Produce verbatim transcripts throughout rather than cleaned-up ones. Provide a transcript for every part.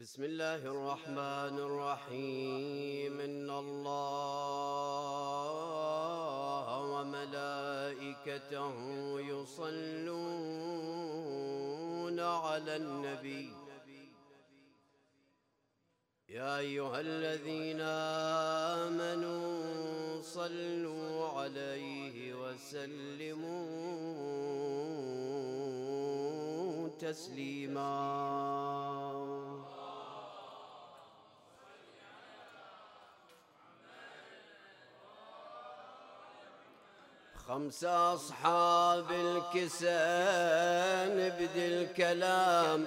بسم الله الرحمن الرحيم. إن الله وملائكته يصلون على النبي يا أيها الذين آمنوا صلوا عليه وسلموا تسليما. خمسة أصحاب الكساء نبدي الكلام،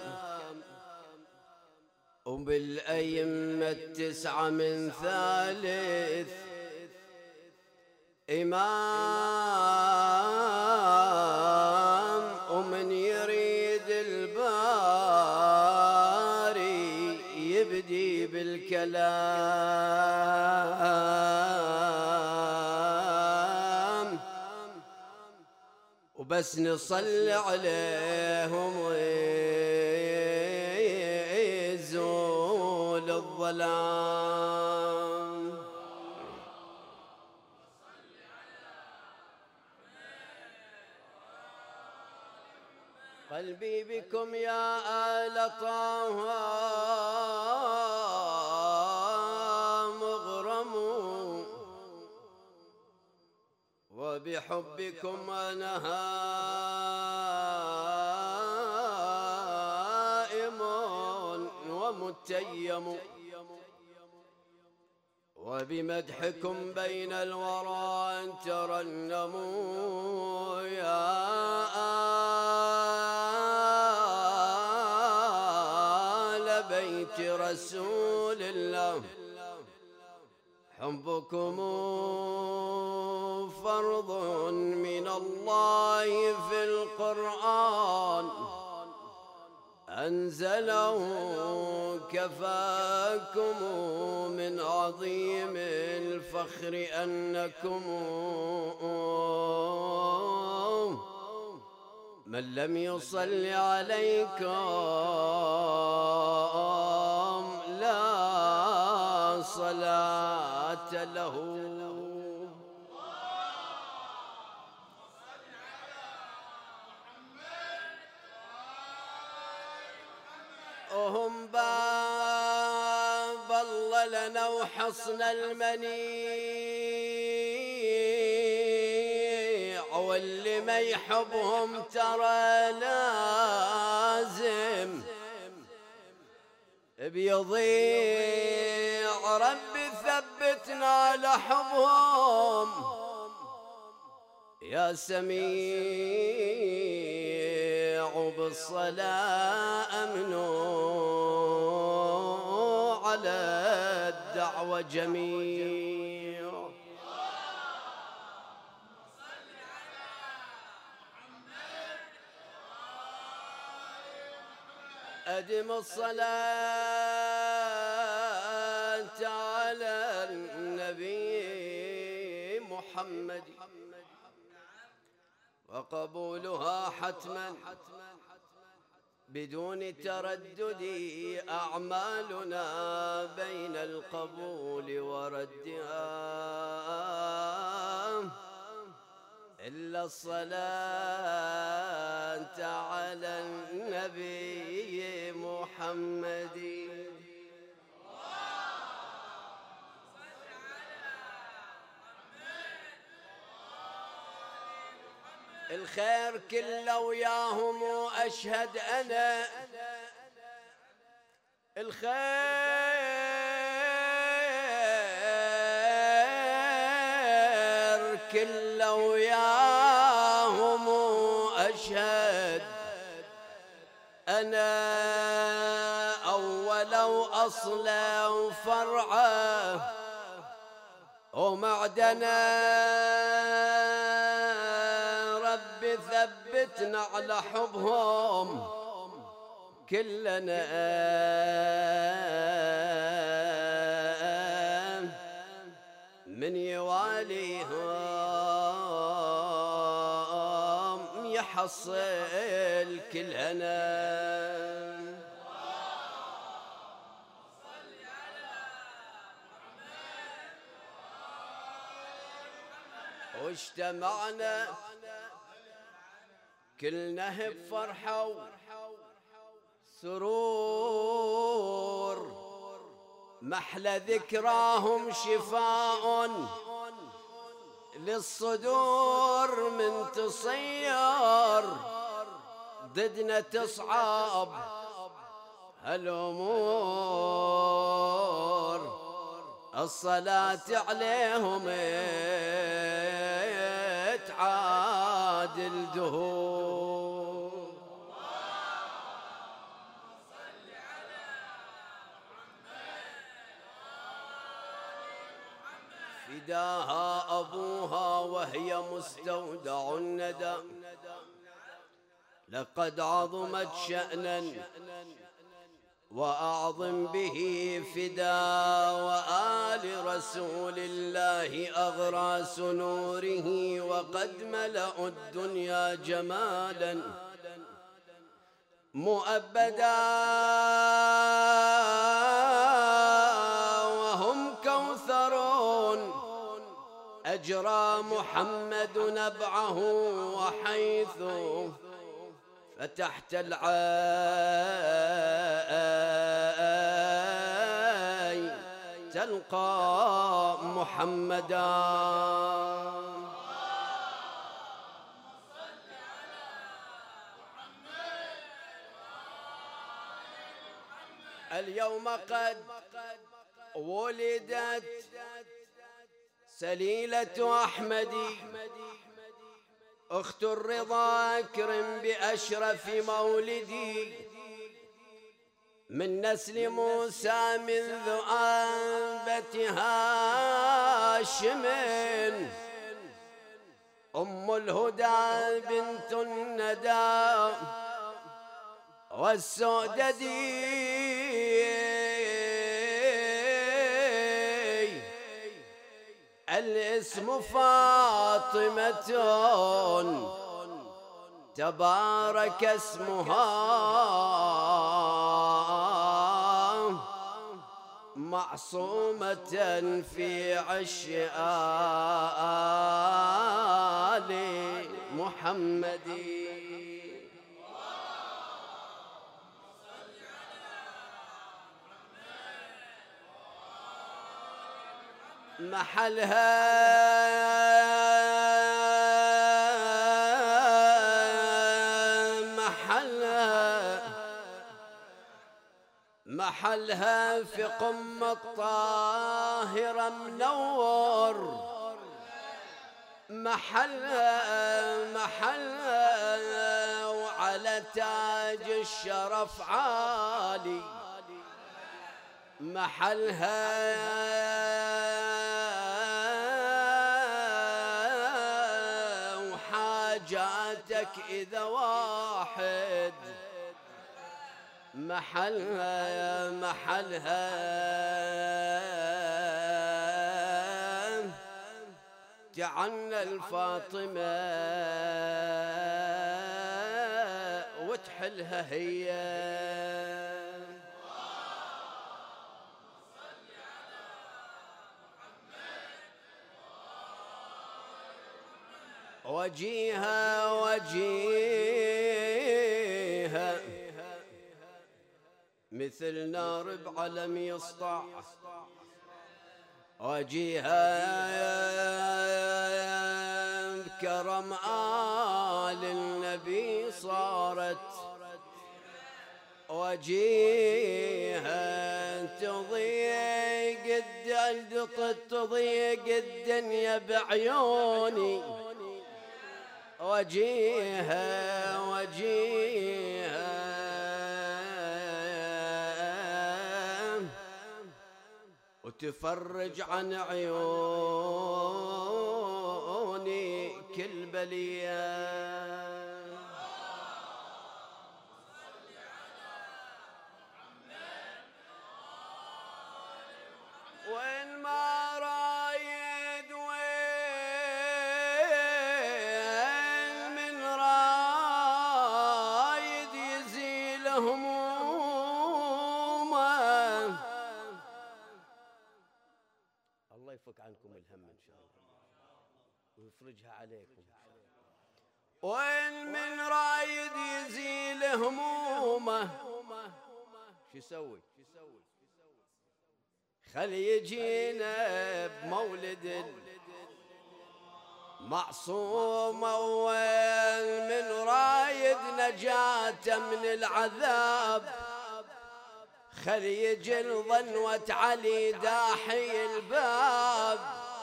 وبالأئمة التسعة من ثالث إمام، ومن يريد الباري يبدي بالكلام، وبس نصلي عليهم ويزول الظلام. قلبي بكم يا آل طه مغرم، وبحبكم أنا هائم ومتيم، وبمدحكم بين الورى ترنموا يا آل بيت رسول الله. حبكم فرض من الله في القرآن أنزله، كفاكم من عظيم الفخر أنكم من لم يصل عليكم لا صلاة له. وهم باب الله لنا وحصن المنيع، واللي ما يحبهم ترى لازم بيضيع. ربي ثبتنا لحبهم يا سميع، بالصلاة أمنوا على الدعوة جميع. أدم الصلاة على النبي محمد، وقبولها حتما بدون تردد. أعمالنا بين القبول وردها إلا الصلاة على النبي محمد. الخير كله وياهم وأشهد أنا، الخير كله وياهم وأشهد أنا، أول وأصله وفرعه ومعدنه. ربي ثبتنا على حبهم كلنا من يواليهم يحصل كل هنا. واجتمعنا كلنا بفرحة وسرور، محلى ذكراهم شفاء للصدور، من تصير ضدنا تصعب هالأمور، الصلاة عليهم تعادل دهور. فداها أبوها وهي مستودع الندى، لقد عظمت شأنا وأعظم به فدا، وآل رسول الله أغراس نوره، وقد ملأوا الدنيا جمالا مؤبدا، وهم كوثرون أجرى محمد نبعه، وحيث فتحت العين تلقى محمدا. اليوم قد ولدت سليلة أحمدي، أخت الرضا أكرم بأشرف مولدي، من نسل موسى منذ أنبت هاشم، أم الهدى بنت الندى والسؤددي، الاسم فاطمة تبارك اسمها، معصومة في عش آل محمد. محلها محلها محلها في قمة طاهرة منور، محلها محلها وعلى تاج الشرف عالي، محلها وحاجاتك إذا واحد، محلها محلها تعنى الفاطمة وتحلها هي. وجيها وجيها مثل نار بعلم يسطع، وجيها بكرم آل النبي صارت، وجيها تضيق تضيق الدنيا بعيوني، وجيها وجيها وتفرج عن عيوني كل بلية. وين ما رايد وين من رايد يزيل همومه، الله يفك عنكم الهم إن شاء الله. ويفرجها عليكم. وين من رايد يزيل همومه شو يسوي؟ خل يجينا بمولد المعصومة، وين من رايد نجاته من العذاب، خل يجي الظنوة علي داحي الباب،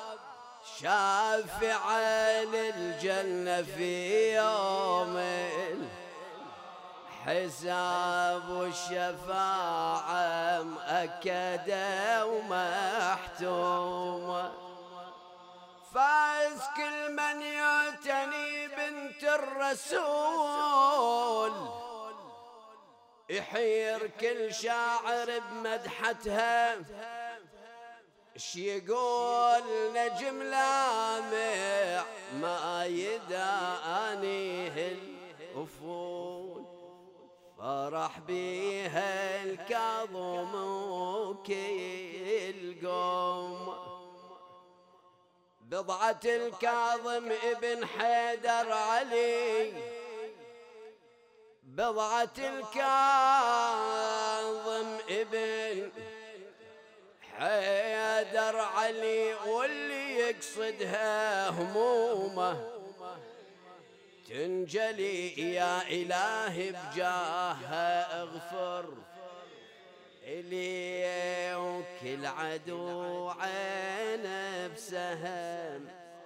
شافع للجنة في يوم الحساب، والشفاعة مؤكدة ومحتومة. فاز كل من يعتني بنت الرسول، يحير كل شاعر بمدحتها، اش يقول نجم لامع ما يدانيه الأفول، فرح بيها الكاظم وكل قوم. بضعة الكاظم ابن حيدر علي، بضعة الكاظم ابن حيدر علي، واللي يقصدها همومه تنجلي يا إلهي بجاهها اغفر إلي، وكل عدو عينه بسهم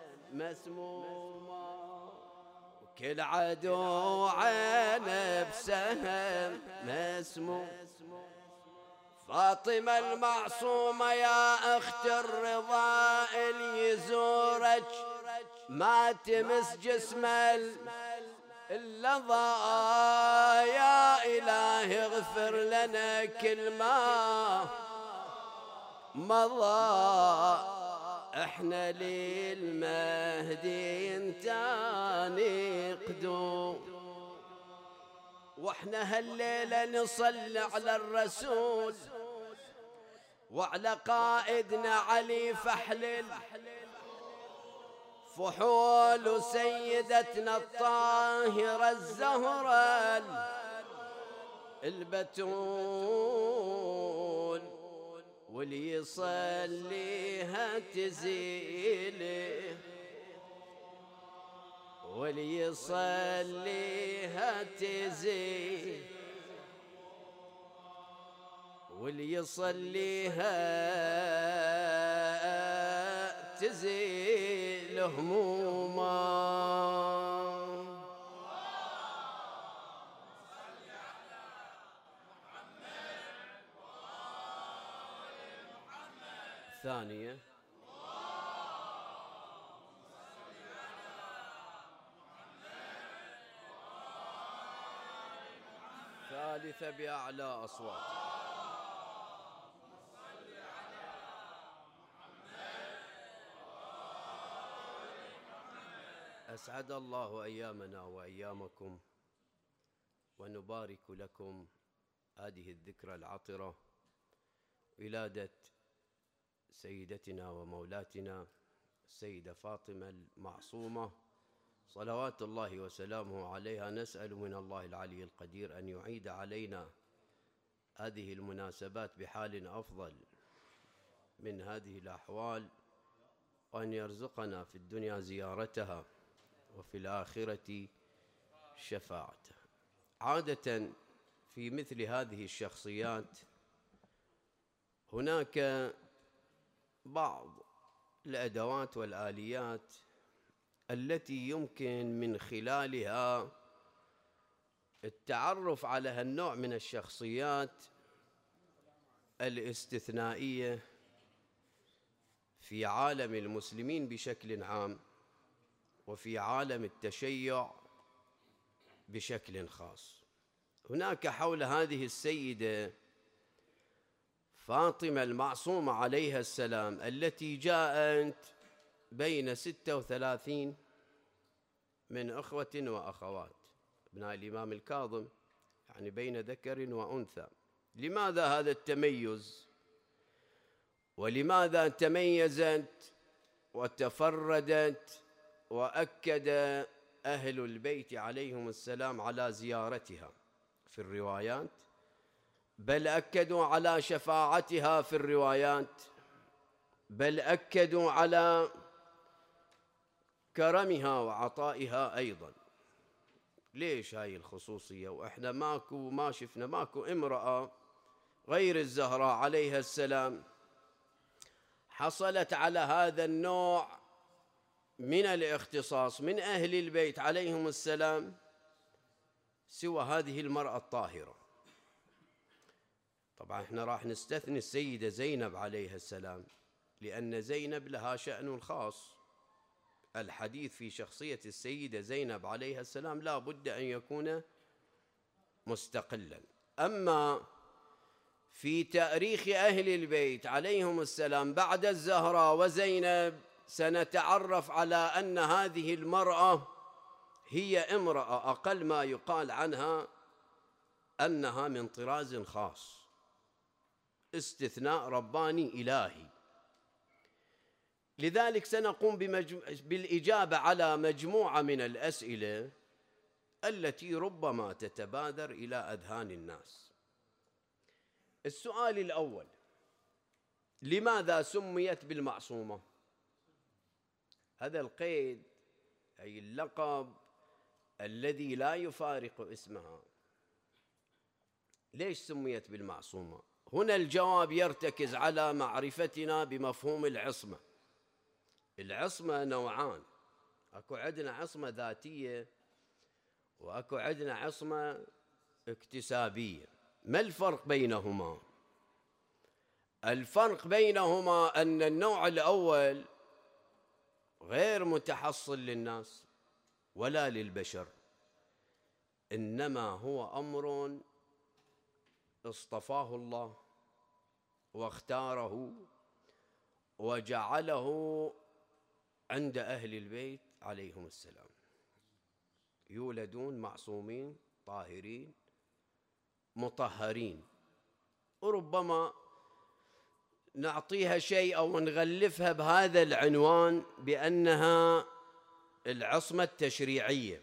مسمومة، وكل عدو عينه بسهم مسموم. فاطمة المعصومة يا أخت الرضا، اللي يزورك ما تمس جسمه اللظى، يا إلهي اغفر لنا كل ما مضى، احنا للمهدي انتاني قدوم، واحنا هالليلة نصلي على الرسول وعلى قائدنا علي فحل فحول، وسيدتنا الطاهرة الزهرة البتول، واللي يصليها تزيله، واللي يصليها تزيل، واللي يصليها تزيل هموما. ثانية ثالثة بأعلى أصوات. أسعد الله أيامنا وأيامكم، ونبارك لكم هذه الذكرى العطرة، ولادة سيدتنا ومولاتنا السيدة فاطمة المعصومة صلوات الله وسلامه عليها. نسأل من الله العلي القدير أن يعيد علينا هذه المناسبات بحال أفضل من هذه الأحوال، وأن يرزقنا في الدنيا زيارتها وفي الآخرة شفاعتها. عادة في مثل هذه الشخصيات هناك بعض الأدوات والآليات التي يمكن من خلالها التعرف على هالنوع من الشخصيات الاستثنائية في عالم المسلمين بشكل عام، وفي عالم التشيع بشكل خاص. هناك حول هذه السيدة فاطمة المعصومة عليها السلام، التي جاءت بين ستة وثلاثين من أخوة وأخوات ابناء الإمام الكاظم، يعني بين ذكر وأنثى. لماذا هذا التميز؟ ولماذا تميزت وتفردت وأكد أهل البيت عليهم السلام على زيارتها في الروايات، بل أكدوا على شفاعتها في الروايات، بل أكدوا على كرمها وعطائها أيضا. ليش هاي الخصوصية وإحنا ماكو ما شفنا ماكو امرأة غير الزهراء عليها السلام حصلت على هذا النوع من الاختصاص من أهل البيت عليهم السلام سوى هذه المرأة الطاهرة. طبعا احنا راح نستثني السيدة زينب عليها السلام، لأن زينب لها شأن خاص. الحديث في شخصية السيدة زينب عليها السلام لا بد أن يكون مستقلا. أما في تاريخ أهل البيت عليهم السلام بعد الزهراء وزينب سنتعرف على أن هذه المرأة هي امرأة أقل ما يقال عنها أنها من طراز خاص، استثناء رباني إلهي. لذلك سنقوم بالإجابة على مجموعة من الأسئلة التي ربما تتبادر إلى أذهان الناس. السؤال الأول: لماذا سميت بالمعصومة؟ هذا القيد أي اللقب الذي لا يفارق اسمها، ليش سميت بالمعصومة؟ هنا الجواب يرتكز على معرفتنا بمفهوم العصمة. العصمة نوعان، أكو عندنا عصمة ذاتية وأكو عندنا عصمة اكتسابية. ما الفرق بينهما؟ الفرق بينهما أن النوع الأول غير متحصل للناس ولا للبشر، إنما هو أمر اصطفاه الله واختاره وجعله عند أهل البيت عليهم السلام، يولدون معصومين طاهرين مطهرين. وربما نعطيها شيء أو نغلفها بهذا العنوان بأنها العصمة التشريعية،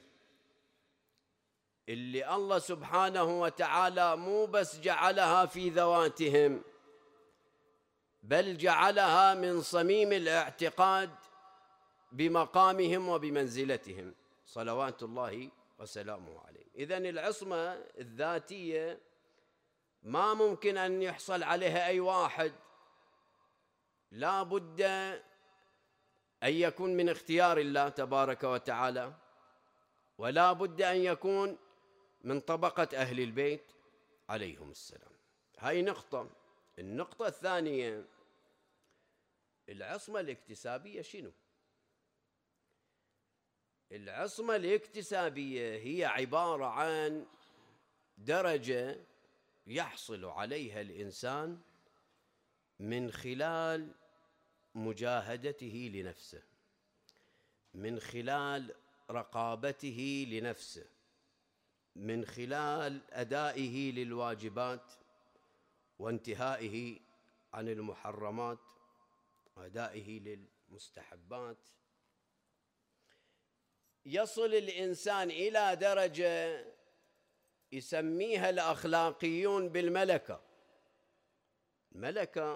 اللي الله سبحانه وتعالى مو بس جعلها في ذواتهم، بل جعلها من صميم الاعتقاد بمقامهم وبمنزلتهم صلوات الله وسلامه عليه. إذن العصمة الذاتية ما ممكن أن يحصل عليها أي واحد، لا بد أن يكون من اختيار الله تبارك وتعالى، ولا بد أن يكون من طبقة أهل البيت عليهم السلام. هاي نقطة. النقطة الثانية: العصمة الاكتسابية شنو؟ العصمة الاكتسابية هي عبارة عن درجة يحصل عليها الإنسان من خلال مجاهدته لنفسه، من خلال رقابته لنفسه، من خلال أدائه للواجبات وانتهائه عن المحرمات وأدائه للمستحبات. يصل الإنسان إلى درجة يسميها الأخلاقيون بالملكة. الملكة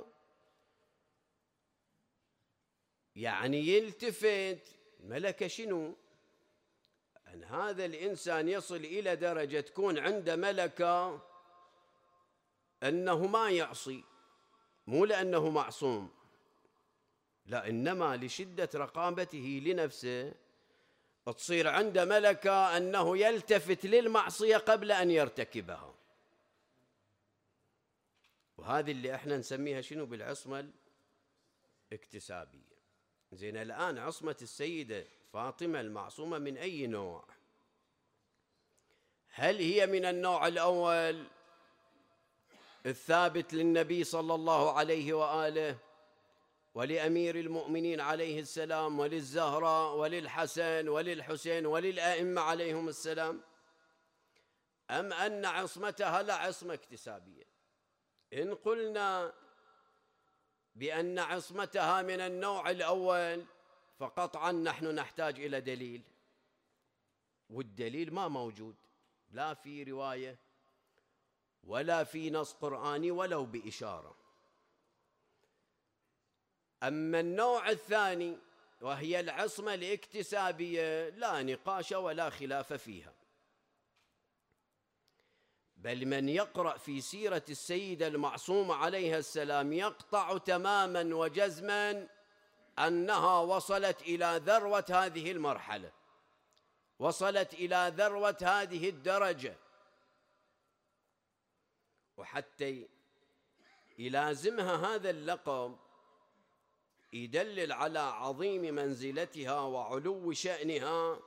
يعني يلتفت. ملكة شنو؟ أن هذا الإنسان يصل إلى درجة تكون عنده ملكة أنه ما يعصي، مو لأنه معصوم، لا، إنما لشدة رقابته لنفسه تصير عنده ملكة أنه يلتفت للمعصية قبل أن يرتكبها. وهذه اللي احنا نسميها شنو؟ بالعصمة الاكتسابية. زين، الآن عصمة السيدة فاطمة المعصومة من أي نوع؟ هل هي من النوع الأول الثابت للنبي صلى الله عليه وآله ولأمير المؤمنين عليه السلام وللزهراء وللحسن وللحسين وللأئمة عليهم السلام، أم أن عصمتها لا عصمة اكتسابية؟ إن قلنا بأن عصمتها من النوع الأول فقطعا نحن نحتاج إلى دليل، والدليل ما موجود لا في رواية ولا في نص قرآني ولو بإشارة. أما النوع الثاني وهي العصمة الاكتسابية لا نقاش ولا خلاف فيها، بل من يقرأ في سيرة السيدة المعصومة عليها السلام يقطع تماما وجزما أنها وصلت إلى ذروة هذه المرحلة، وصلت إلى ذروة هذه الدرجة، وحتى يلازمها هذا اللقب يدلل على عظيم منزلتها وعلو شأنها،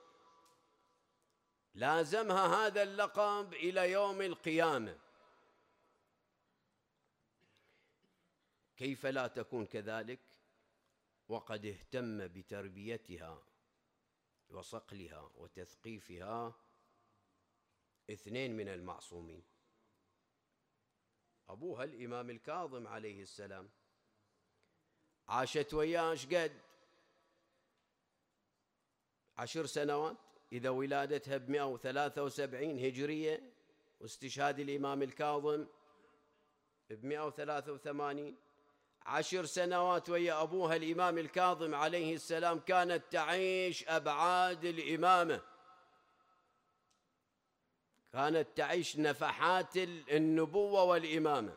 لازمها هذا اللقب إلى يوم القيامة. كيف لا تكون كذلك وقد اهتم بتربيتها وصقلها وتثقيفها اثنين من المعصومين، أبوها الإمام الكاظم عليه السلام، عاشت وياه شقد عشر سنوات، إذا ولادتها بمئة وثلاثة وسبعين هجرية واستشهاد الإمام الكاظم بمئة وثلاثة وثمانين، عشر سنوات ويا أبوها الإمام الكاظم عليه السلام كانت تعيش أبعاد الإمامة، كانت تعيش نفحات النبوة والإمامة.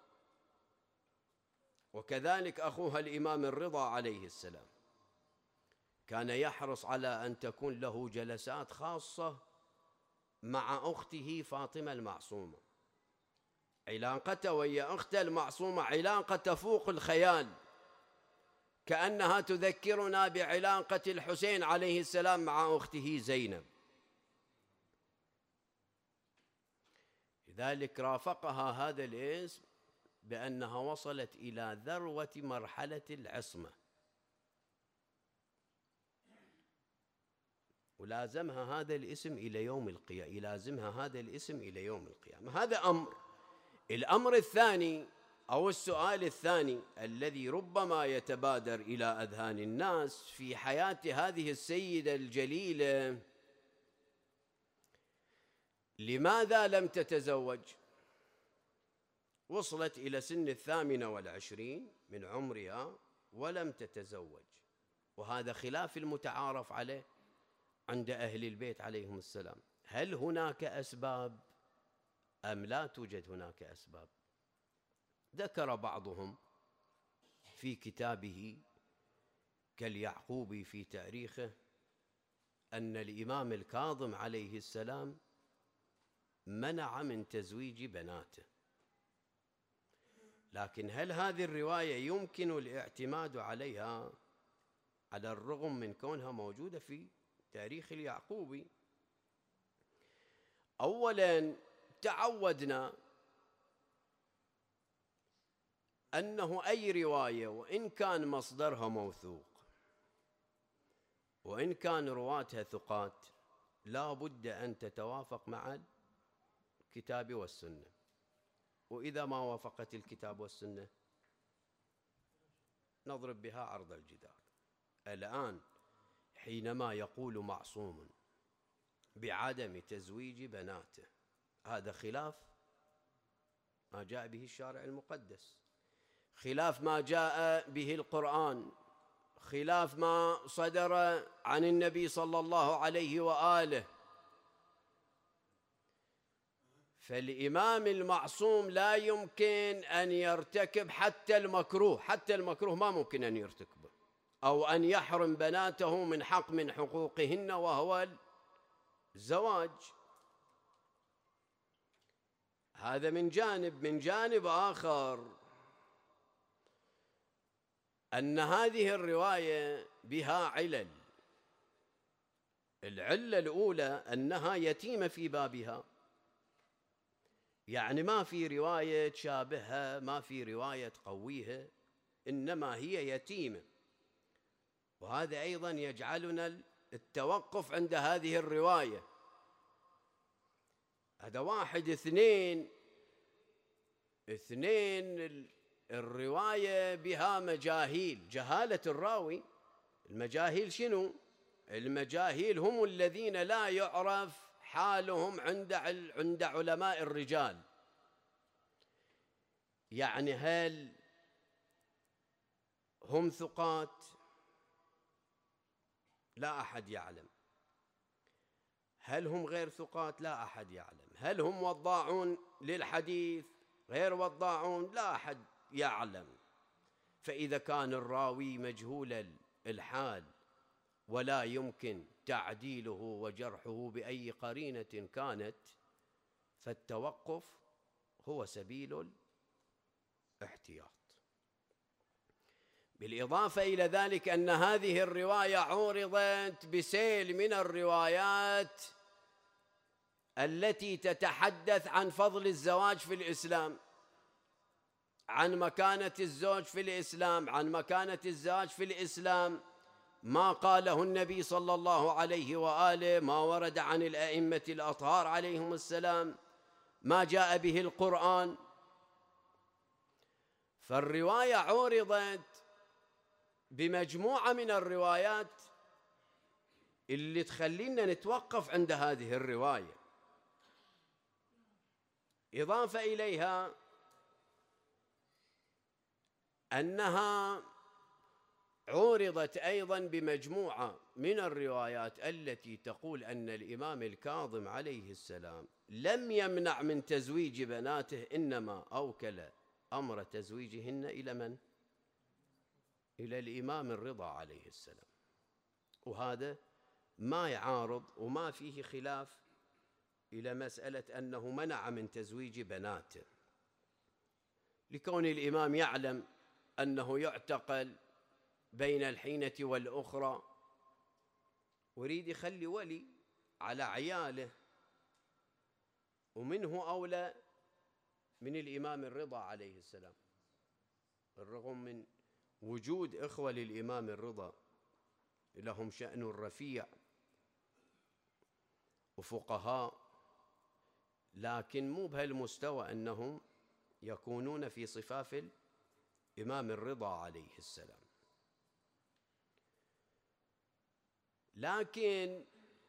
وكذلك أخوها الإمام الرضا عليه السلام كان يحرص على أن تكون له جلسات خاصة مع أخته فاطمة المعصومة، علاقته ويا أخته المعصومة علاقة تفوق الخيال، كأنها تذكرنا بعلاقة الحسين عليه السلام مع أخته زينب. لذلك رافقها هذا الاسم بأنها وصلت إلى ذروة مرحلة العصمة، ولازمها هذا الاسم إلى يوم القيامة، يلازمها هذا الاسم إلى يوم القيامة. هذا أمر. الأمر الثاني أو السؤال الثاني الذي ربما يتبادر إلى أذهان الناس في حياة هذه السيدة الجليلة: لماذا لم تتزوج؟ وصلت إلى سن الثامنة والعشرين من عمرها ولم تتزوج، وهذا خلاف المتعارف عليه عند أهل البيت عليهم السلام. هل هناك أسباب أم لا توجد هناك أسباب؟ ذكر بعضهم في كتابه كاليعقوبي في تاريخه أن الإمام الكاظم عليه السلام منع من تزويج بناته، لكن هل هذه الرواية يمكن الاعتماد عليها على الرغم من كونها موجودة في تاريخ اليعقوبي؟ أولاً تعودنا أنه أي رواية وإن كان مصدرها موثوق وإن كان رواتها ثقات لا بد أن تتوافق مع الكتاب والسنة، وإذا ما وافقت الكتاب والسنة نضرب بها عرض الجدار. الآن حينما يقول معصوم بعدم تزويج بناته، هذا خلاف ما جاء به الشارع المقدس، خلاف ما جاء به القرآن، خلاف ما صدر عن النبي صلى الله عليه وآله. فالإمام المعصوم لا يمكن أن يرتكب حتى المكروه، حتى المكروه ما ممكن أن يرتكبه، أو أن يحرم بناته من حق من حقوقهن وهو الزواج. هذا من جانب. من جانب آخر أن هذه الرواية بها علل. العلة الأولى أنها يتيمة في بابها، يعني ما في رواية تشابهها، ما في رواية تقويها، إنما هي يتيمة. وهذا أيضا يجعلنا التوقف عند هذه الرواية. هذا واحد. اثنين اثنين الرواية بها مجاهيل، جهالة الراوي المجاهيل شنو؟ المجاهيل هم الذين لا يعرف حالهم عند عند علماء الرجال. يعني هل هم ثقات؟ لا أحد يعلم. هل هم غير ثقات؟ لا أحد يعلم. هل هم وضاعون للحديث غير وضاعون؟ لا أحد يعلم. فإذا كان الراوي مجهول الحال ولا يمكن تعديله وجرحه بأي قرينة كانت، فالتوقف هو سبيل الاحتياط. بالإضافة إلى ذلك أن هذه الرواية عورضت بسيل من الروايات التي تتحدث عن فضل الزواج في الإسلام، عن مكانة الزوج في الإسلام، عن مكانة الزواج في الإسلام، ما قاله النبي صلى الله عليه وآله، ما ورد عن الأئمة الأطهار عليهم السلام، ما جاء به القرآن. فالرواية عورضت بمجموعة من الروايات اللي تخلينا نتوقف عند هذه الرواية. إضافة إليها أنها عورضت أيضا بمجموعة من الروايات التي تقول أن الإمام الكاظم عليه السلام لم يمنع من تزويج بناته، إنما أوكل أمر تزويجهن إلى من؟ إلى الإمام الرضا عليه السلام. وهذا ما يعارض وما فيه خلاف إلى مسألة أنه منع من تزويج بناته، لكون الإمام يعلم أنه يعتقل بين الحينة والأخرى، ويريد يخلي ولي على عياله، ومنه أولى من الإمام الرضا عليه السلام، بالرغم من وجود إخوة للإمام الرضا لهم شأن رفيع وفقهاء، لكن مو بهالمستوى أنهم يكونون في صفاف الإمام الرضا عليه السلام. لكن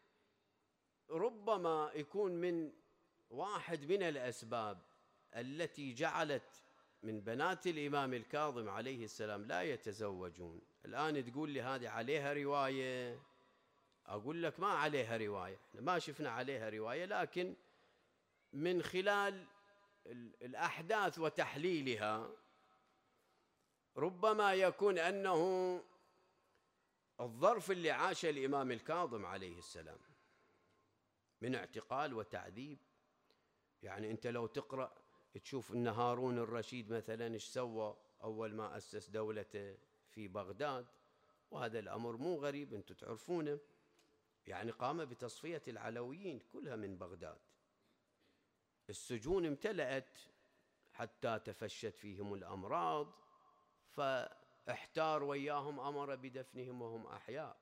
ربما يكون من واحد من الأسباب التي جعلت من بنات الإمام الكاظم عليه السلام لا يتزوجون. الآن تقول لي هذه عليها رواية، أقول لك ما عليها رواية، ما شفنا عليها رواية، لكن من خلال الأحداث وتحليلها ربما يكون أنه الظرف اللي عاش الإمام الكاظم عليه السلام من اعتقال وتعذيب. يعني أنت لو تقرأ تشوف أن هارون الرشيد مثلا إيش سوى أول ما أسس دولته في بغداد، وهذا الأمر مو غريب أنتم تعرفونه. يعني قام بتصفية العلويين كلها من بغداد، السجون امتلأت حتى تفشت فيهم الأمراض، فاحتار وياهم، أمر بدفنهم وهم أحياء.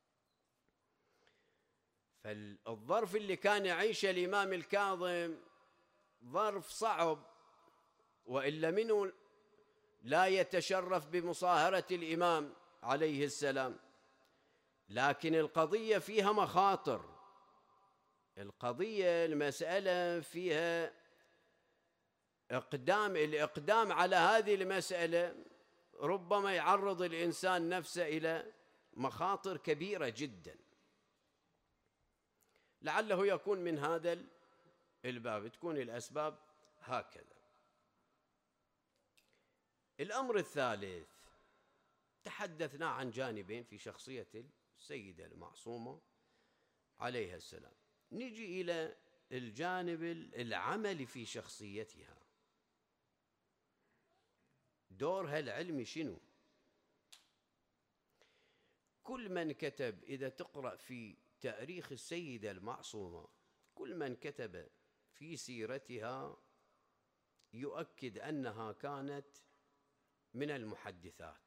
فالظرف اللي كان يعيشه الإمام الكاظم ظرف صعب، وإلا منه لا يتشرف بمصاهرة الإمام عليه السلام. لكن القضية فيها مخاطر، القضية المسألة فيها إقدام، الإقدام على هذه المسألة ربما يعرض الإنسان نفسه إلى مخاطر كبيرة جدا. لعله يكون من هذا الباب، تكون الأسباب هكذا. الأمر الثالث، تحدثنا عن جانبين في شخصية السيدة المعصومة عليها السلام، نجي إلى الجانب العملي في شخصيتها. دورها العلمي شنو؟ كل من كتب، إذا تقرأ في تاريخ السيدة المعصومة، كل من كتب في سيرتها يؤكد أنها كانت من المحدثات.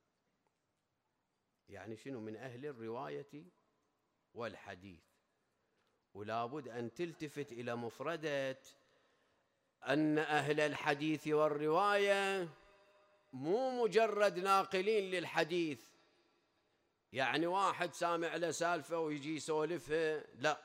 يعني شنو؟ من أهل الرواية والحديث. ولا بد أن تلتفت إلى مفردة أن أهل الحديث والرواية مو مجرد ناقلين للحديث، يعني واحد سامع له سالفة ويجي يسولفها، لا،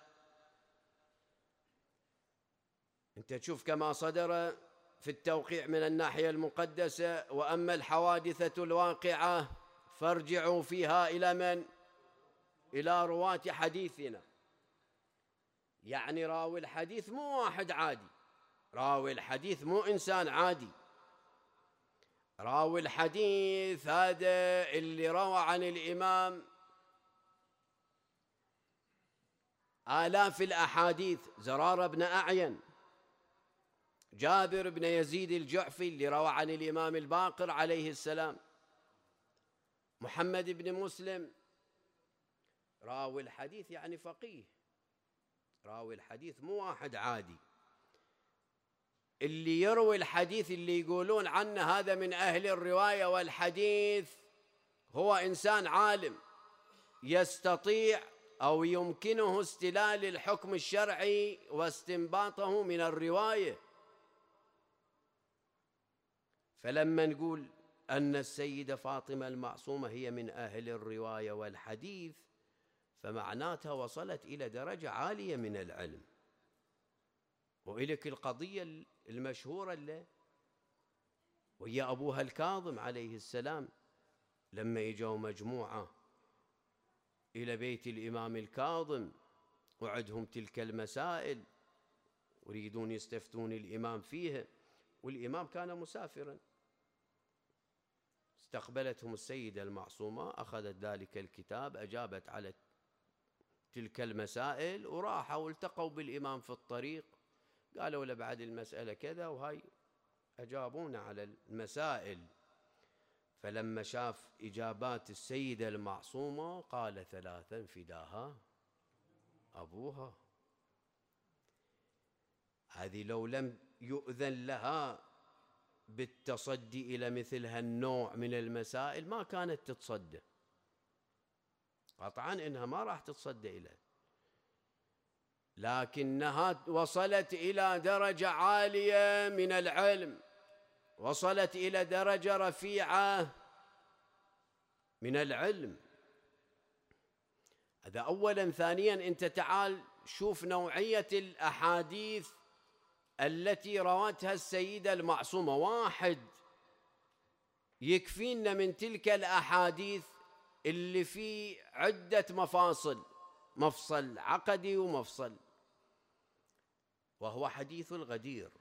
أنت تشوف كما صدر في التوقيع من الناحية المقدسة: وأما الحوادثة الواقعة فارجعوا فيها إلى من؟ إلى رواة حديثنا. يعني راوي الحديث مو واحد عادي، راوي الحديث مو إنسان عادي، راوي الحديث هذا اللي روى عن الإمام آلاف الأحاديث: زرارة بن أعين، جابر بن يزيد الجعفي اللي روى عن الإمام الباقر عليه السلام، محمد بن مسلم. راوي الحديث يعني فقيه، راوي الحديث مو واحد عادي. اللي يروي الحديث اللي يقولون عنه هذا من أهل الرواية والحديث هو إنسان عالم يستطيع أو يمكنه استلال الحكم الشرعي واستنباطه من الرواية. فلما نقول أن السيدة فاطمة المعصومة هي من أهل الرواية والحديث، فمعناتها وصلت إلى درجة عالية من العلم. وإلك القضية المشهورة اللي وهي أبوها الكاظم عليه السلام، لما إجوا مجموعة إلى بيت الإمام الكاظم وعدهم تلك المسائل ويريدون يستفتون الإمام فيها، والإمام كان مسافرا، استقبلتهم السيدة المعصومة، أخذت ذلك الكتاب، أجابت على تلك المسائل، وراحوا والتقوا بالإمام في الطريق، قالوا له بعد المسألة كذا، وهاي أجابونا على المسائل. فلما شاف إجابات السيدة المعصومة قال: ثلاثا فداها أبوها. هذه لو لم يؤذن لها بالتصدي إلى مثل هالنوع من المسائل ما كانت تتصدى، قطعا إنها ما راح تتصدى إليه، لكنها وصلت إلى درجة عالية من العلم، وصلت إلى درجة رفيعة من العلم. هذا أولا. ثانيا، أنت تعال شوف نوعية الأحاديث التي روتها السيدة المعصومة. واحد يكفينا من تلك الأحاديث اللي في عدة مفاصل، مفصل عقدي ومفصل، وهو حديث الغدير.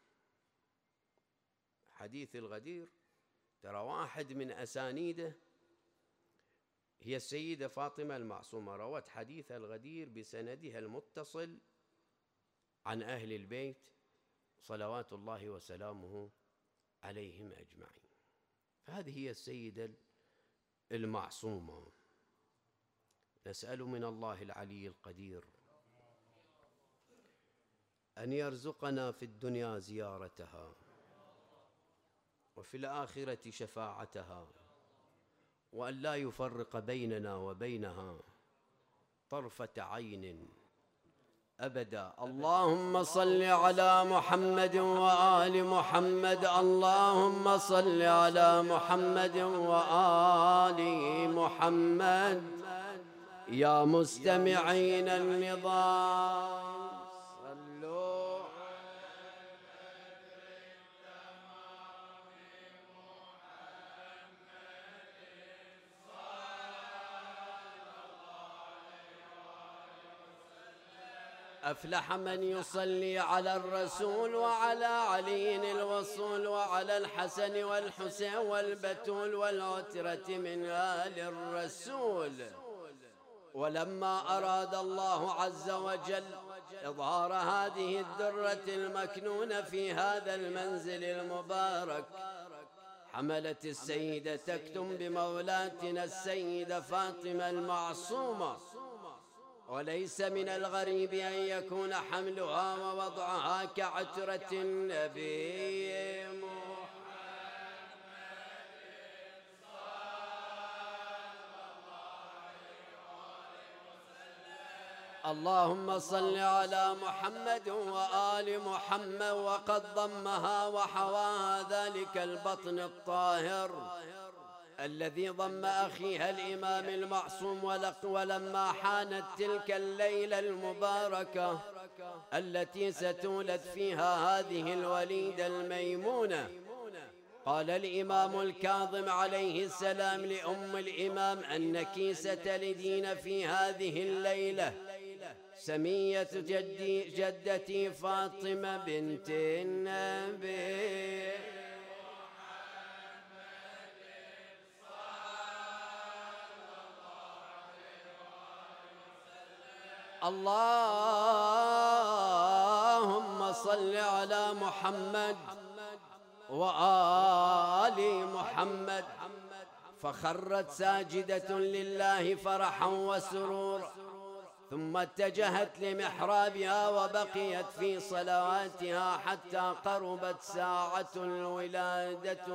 حديث الغدير ترى واحد من أسانيده هي السيدة فاطمة المعصومة، روت حديث الغدير بسندها المتصل عن أهل البيت صلوات الله وسلامه عليهم أجمعين. فهذه هي السيدة المعصومة. نسأل من الله العلي القدير أن يرزقنا في الدنيا زيارتها، وفي الآخرة شفاعتها، وأن لا يفرق بيننا وبينها طرفة عين أبدا. اللهم صل على محمد وآل محمد، اللهم صل على محمد وآل محمد. يا مستمعين النظام صلوا أفلح من يصلي على الرسول وعلى علي الوصول وعلى الحسن والحسين والبتول والعترة من آل الرسول. ولما أراد الله عز وجل إظهار هذه الدرة المكنونة في هذا المنزل المبارك، حملت السيدة تكتم بمولاتنا السيدة فاطمة المعصومة. وليس من الغريب أن يكون حملها ووضعها كعترة النبي محمد اللهم صل على محمد وآل محمد. وقد ضمها وحواها ذلك البطن الطاهر الذي ضم أخيها الإمام المعصوم، ولما حانت تلك الليلة المباركة التي ستولد فيها هذه الوليدة الميمونة، قال الإمام الكاظم عليه السلام لأم الإمام أنك ستلدين في هذه الليلة سمية جدي جدتي فاطمة بنت النبي. اللهم صل على محمد وآل محمد. فخرت ساجدة لله فرحا وسرورا، ثم اتجهت لمحرابها وبقيت في صلواتها حتى قربت ساعة الولادة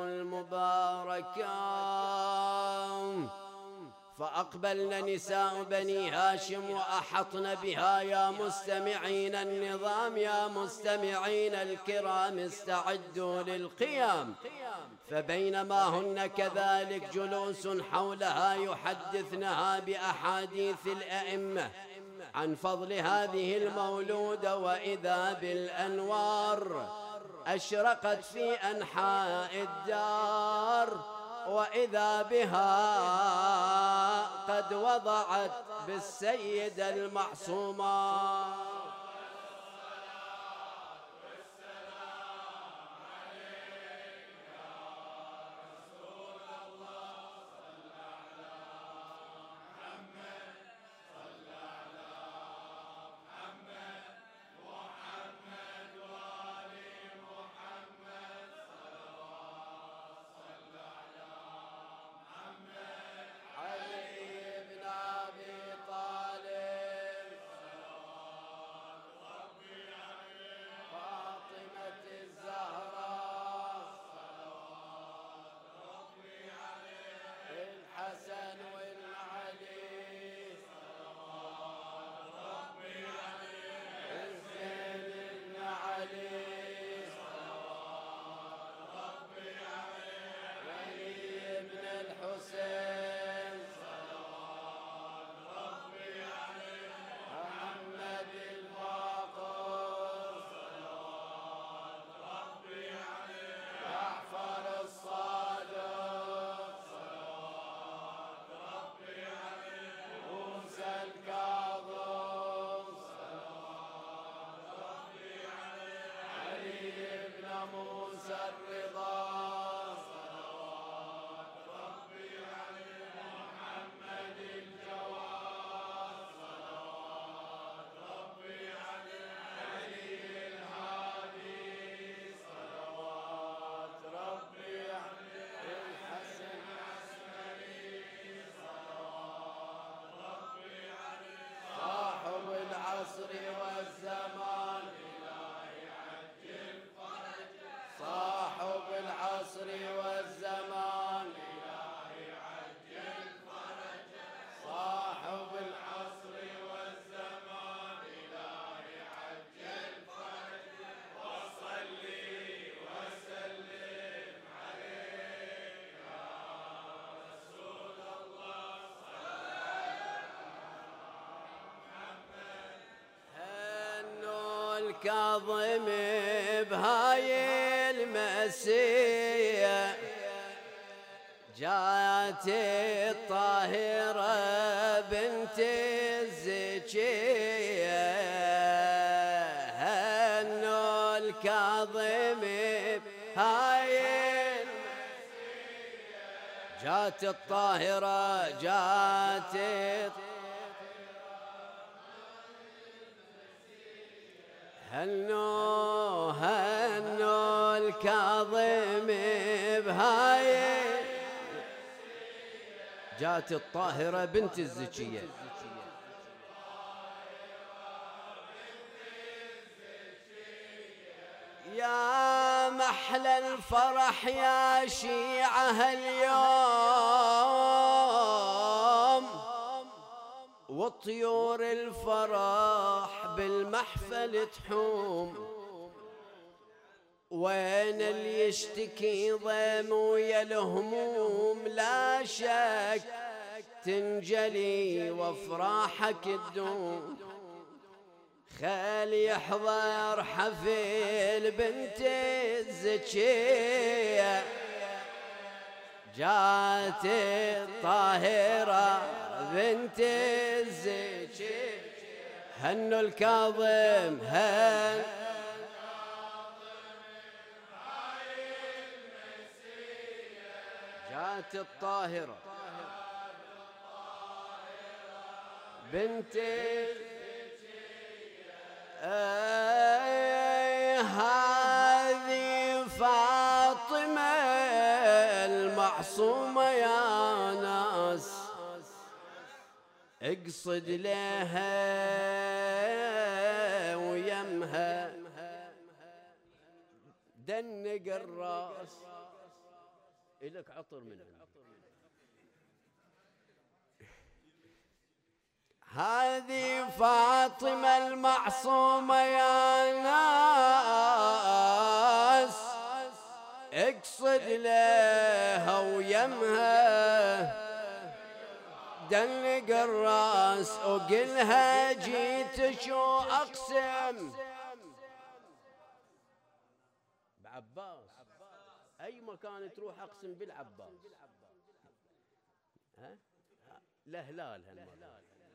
المباركة. فأقبلن نساء بني هاشم وأحطن بها. يا مستمعين النظام، يا مستمعين الكرام، استعدوا للقيام. فبينما هن كذلك جلوس حولها يحدثنها بأحاديث الأئمة عن فضل هذه المولودة، وإذا بالأنوار أشرقت في أنحاء الدار، وإذا بها قد وضعت بالسيدة المعصومة. الكاظم بهاي المسية جاءت الطاهرة بنت الزكية. هنو الكاظم بهاي المسية جاءت الطاهرة جاءت هنو هنو الكاظم بهاي جات الطاهرة بنت الزكية. يا محلى الفرح يا شيعة اليوم، وطيور الفرح بالمحفل تحوم، وين اللي يشتكي ضيم ويا الهموم لا بلا شك تنجلي وافراحك تدوم. خل يحضر حفل بنت الزكية جات الطاهرة بنت الزكية. هنوا الكاظم هن جات الطاهرة بنت آه هذه فاطمة المعصومة يا ناس اقصد لها ويمها دنق الراس. إلك عطر منها. هذه فاطمة المعصومة يا ناس اقصد لها ويمها دنق الراس وقلها جيت شو أقسم بعباس. أي مكان تروح أقسم بالعباس. ها لهلال هالمرة.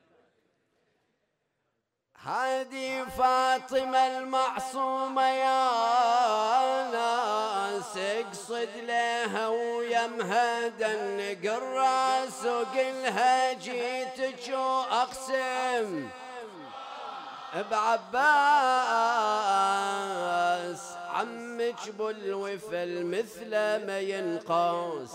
هذه فاطمة المعصومة يا ناس اقصد لها ويمها دنق الراس وقلها جيت شو أقسم بعباس. عمك بالوفل مثل ما ينقاس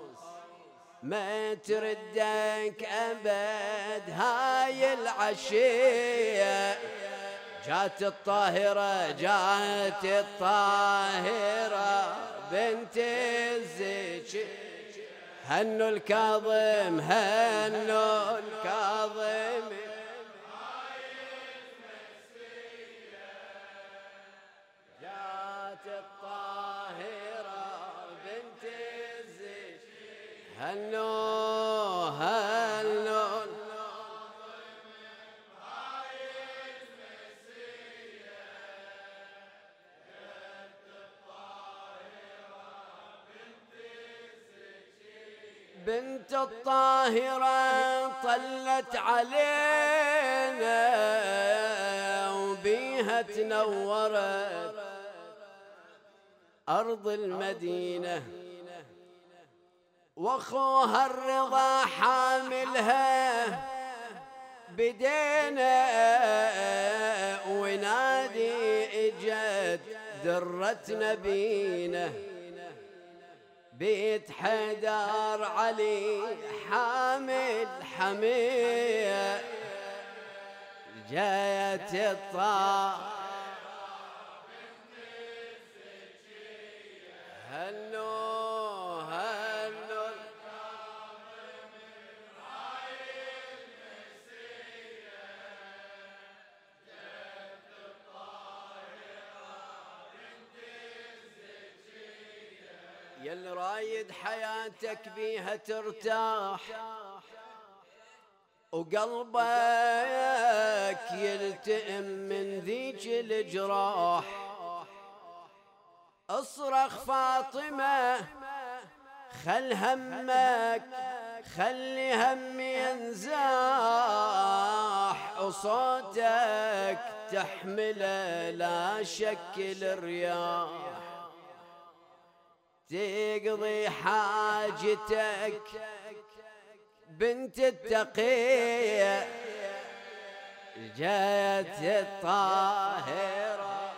ما تردك أبد هاي العشية. جات الطاهرة جات الطاهرة بنت الزكي. هنوا الكاظم هنوا الكاظم جات الطاهرة بنت الزكي. هنوا هنوا بنت الطاهرة طلت علينا وبيها تنورت أرض المدينة. واخوها الرضا حاملها بدينا ونادي اجت درة نبينا. بيت حيدر علي حامل حمية جايت الطاهرة هنوا هنوا يلي رايد حياتك بيها ترتاح وقلبك يلتئم من ذيك الجراح. اصرخ فاطمة خل همك خلي همي ينزاح وصوتك تحمله لا شك الرياح. تقضي حاجتك بنت التقية جاءت الطاهرة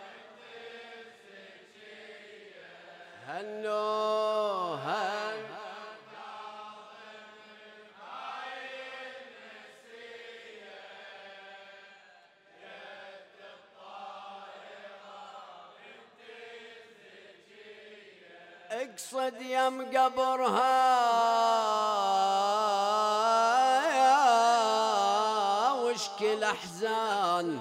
هنوا هن اقصد يم قبرها واشكي احزان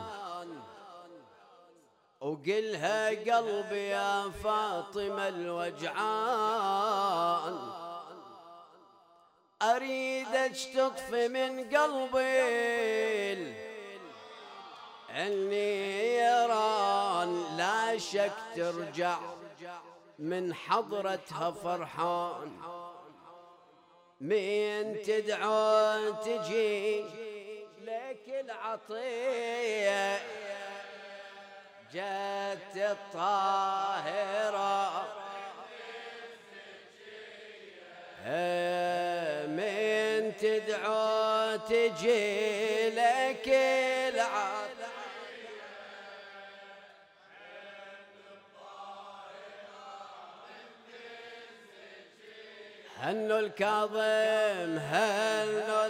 وقلها قلبي يا فاطمة الوجعان. تطفي من قلبي النيران، لا شك ترجع من حضرتها فرحان. من تدعو تجي لك العطية جت الطاهرة، من تدعو تجي لك العطية هنوا الكاظم هنوا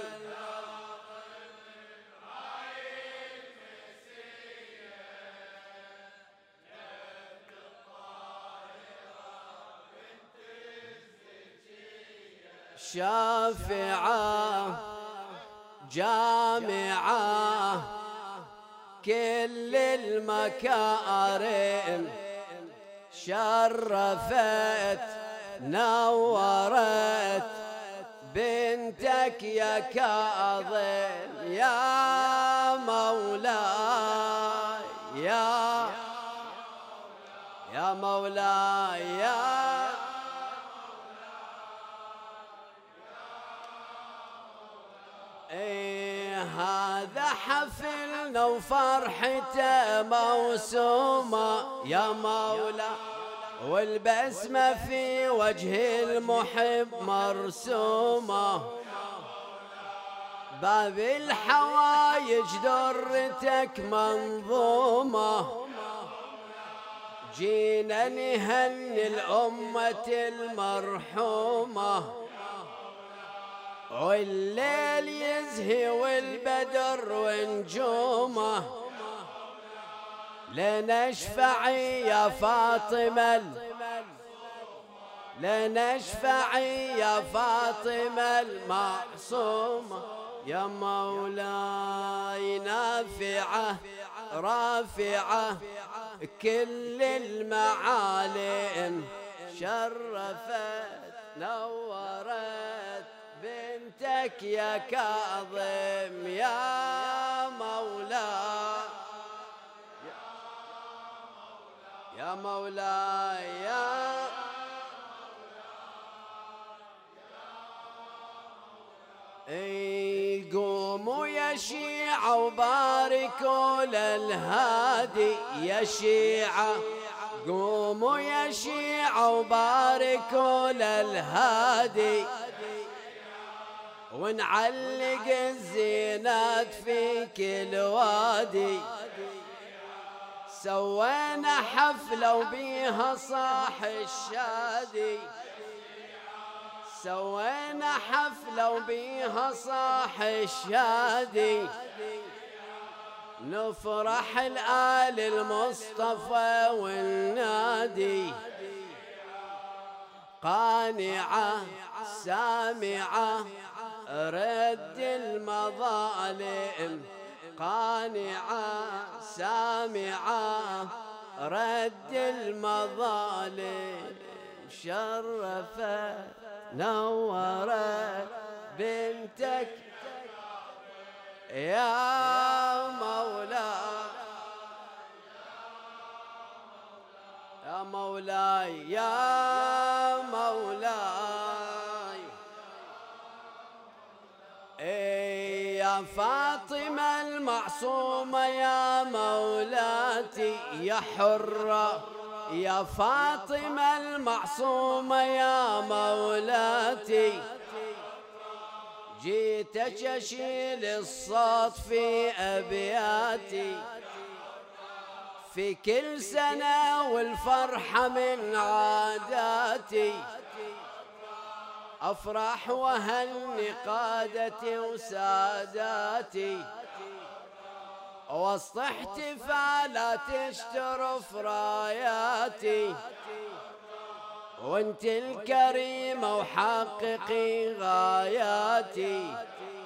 شافعة جامعة كل المكارم، شرفت نورت بنتك يا كاظم يا مولاي يا يا مولاي يا ايه هذا حفلنا وفرحته موسومة يا مولاي، والبسمة في وجه المحب مرسومة، باب الحوايج درتك منظومة، جينا نهني الأمة المرحومة، والليل يزهي والبدر ونجومه، لنشفعي يا فاطمة لنشفعي يا فاطمة المعصومة يا مولاي، نافعة رافعة كل المعالم، شرفت نورت بنتك يا كاظم يا مولاي يا مولاي يا اي قوموا يا شيعة وباركوا للهادي يا شيعة، قوموا يا شيعة وباركوا للهادي، ونعلق الزينات في كل وادي، سوينا حفلة وبيها صاح الشادي، سوينا حفلة وبيها صاح الشادي، نفرح الآل المصطفى والنادي، قانعة سامعة رد المظالم، قانعة سامعة رد المظالم، شرفت نورت بنتك يا مولاي يا مولاي يا مولاي، اي يا فاطمة المعصومة يا مولاتي يا حرة، يا فاطمة المعصومة يا مولاتي، جيتك اشيل الصوت في ابياتي، في كل سنة والفرحة من عاداتي، أفرح وهني قادتي وساداتي، وسط احتفالات تشترف راياتي، وانت الكريمة وحققي غاياتي،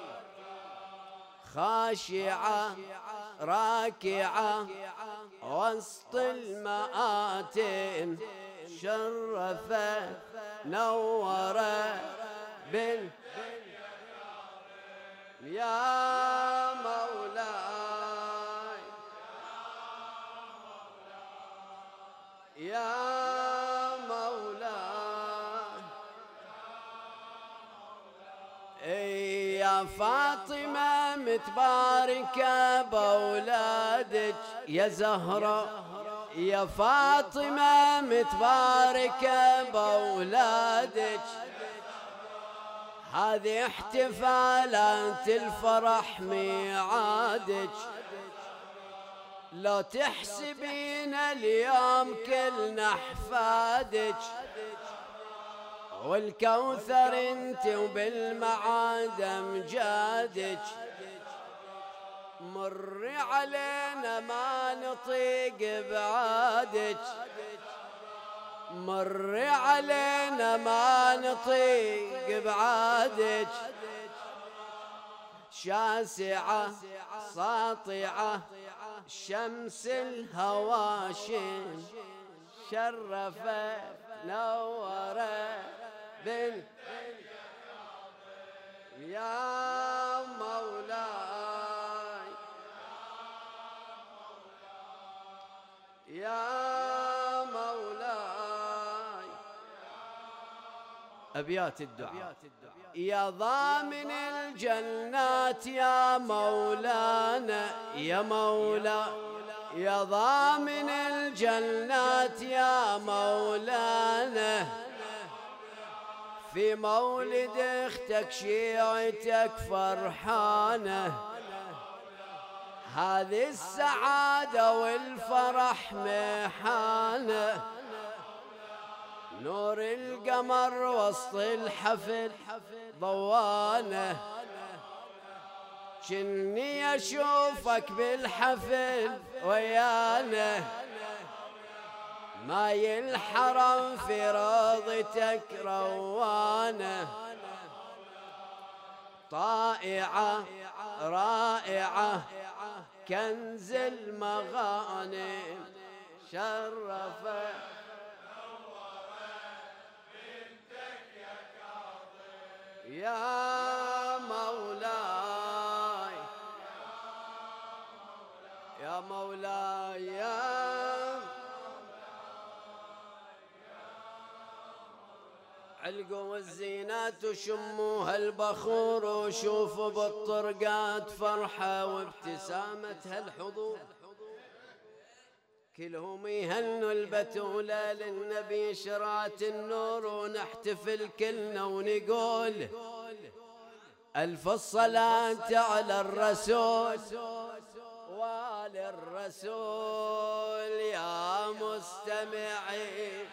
خاشعة راكعة وسط المآتم، شرفت نورت بنت يا مولاي يا مولاي اي يا فاطمة متباركة بأولادك يا زهرة، يا فاطمة متباركة بأولادك، هذه احتفالات الفرح ميعادك، لو تحسبين اليوم كلنا احفادك، والكوثر انت وبالمعاد امجادك، مري علينا ما نطيق بعادك، مري علينا ما نطيق بعادك، شاسعة ساطعة شمس الهواشم، شرفت نورت بنت يا مولاي يا مولاي. أبيات الدعاء. يا ضامن الجنات يا مولانا يا مولا، يا ضامن الجنات يا مولانا، في مولد اختك شيعتك فرحانة، هذه السعادة والفرح محانة، نور القمر وسط الحفل ضوانه، جني اشوفك بالحفل ويانا، ماي الحرم في روضتك روانه، طائعة رائعة كنز المغانم، شرفت يا مولاي يا مولاي يا علقوا الزينات وشموها البخور، وشوفوا بالطرقات فرحة وابتسامة هالحضور، كلهم يهنوا البتولة للنبي شرعت النور، ونحتفل كلنا ونقول ألف الصلاة على الرسول وآل الرسول. يا مستمعين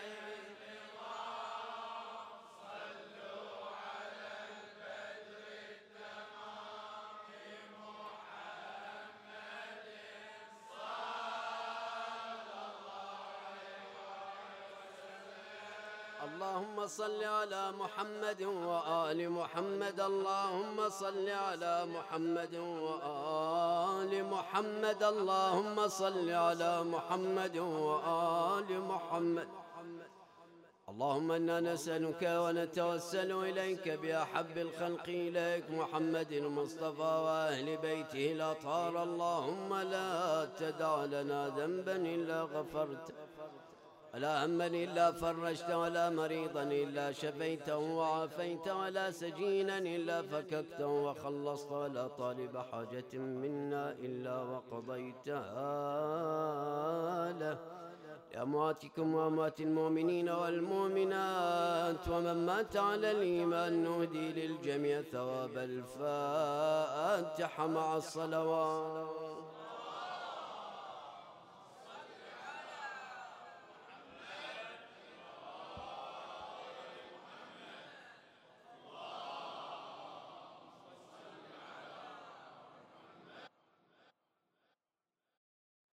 اللهم صل على محمد وآل محمد، اللهم صل على محمد وآل محمد، اللهم صل على محمد وآل محمد. اللهم إنا نسألك ونتوسل إليك بأحب الخلق إليك محمد المصطفى وأهل بيته الأطهار، اللهم لا تدع لنا ذنبا إلا غفرته، ولا هما إلا فرجت، ولا مريضا إلا شفيته وعافيت، ولا سجينا إلا فككته وخلصت، ولا طالب حاجة منا إلا وقضيتها له. لأمواتكم وأموات المؤمنين والمؤمنات ومن مات على الإيمان نهدي للجميع ثواب الفاتحة مع الصلوات.